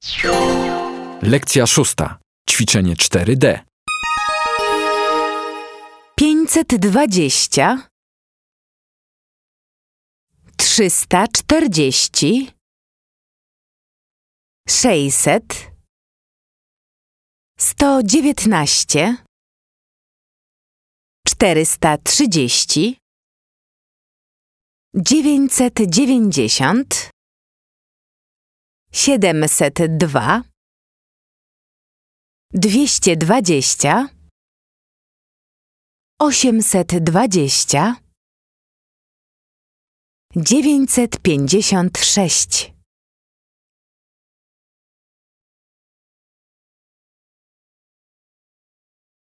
Lekcja 6. Ćwiczenie 4D. 520, 340, 600, 119, 430, 990, 702, 220, 820, 956.